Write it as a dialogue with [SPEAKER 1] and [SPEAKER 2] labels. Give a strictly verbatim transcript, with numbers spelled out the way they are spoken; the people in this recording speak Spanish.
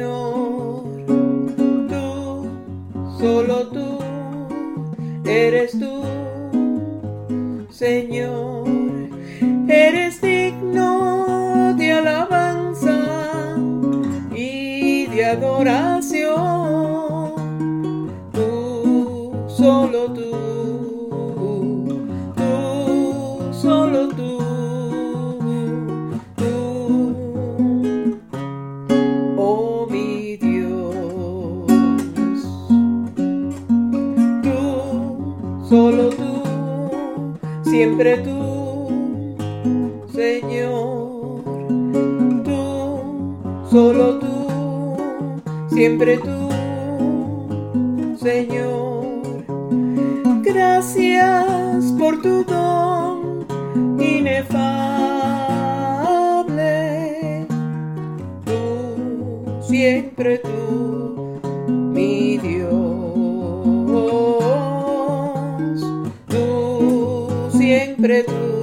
[SPEAKER 1] Señor, tú, solo tú, eres tú, Señor, eres digno de alabanza y de adoración. Tú, solo tú, tú, solo tú, tú, oh mi Dios. Tú, solo tú, siempre tú, Señor, tú, solo tú, siempre tú, Señor. Gracias por tu don inefable, tú, siempre tú, mi Dios, tú, siempre tú.